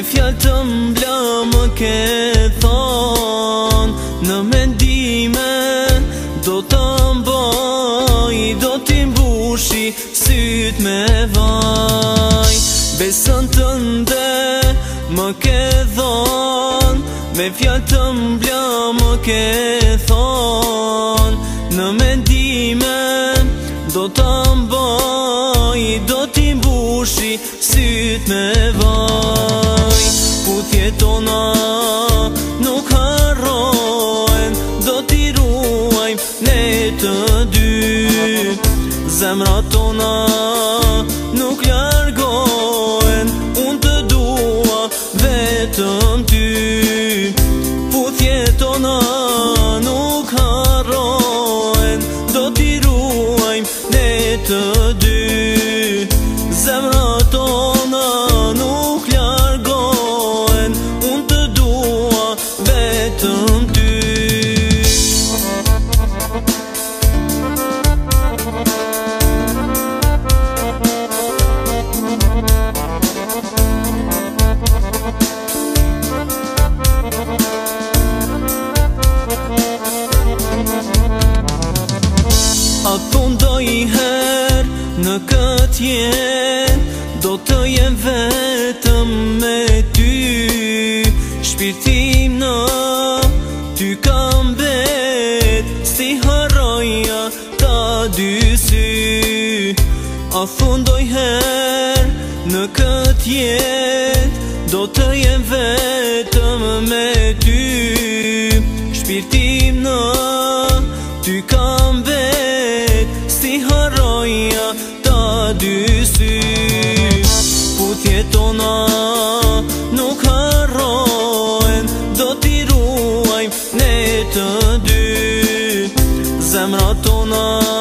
fjallë të mbla më ke thonë, në mendime do të mbaj, do t'i mbushi syt me vaj. Besën tënde më ke thonë, me fjallë të mbla më ke thonë, në mendime do të mbaj, do t'i mbushi syt me vaj. Puthjet tona nuk harrohen, do t'i ruajmë ne të dy. Zemrat tona nuk largohen, unë të dua vetëm ty. Puthjet tona nuk harrohen, do t'i ruajmë ne të dy. Zemrat tona nuk largohen, unë të dua vetëm ty. A thundoj her në këtë jetë, do të jem vetëm me ty. Shpirtim në ty kam bet, si harroja ta dy sy. A thundoj her në këtë jetë, do të jem vetëm me ty. Shpirtim në ty kam bet, si harroja ta dy sy. Puthjet tona nuk harrohen, do t'i ruajmë ne të dy. Zemrat tona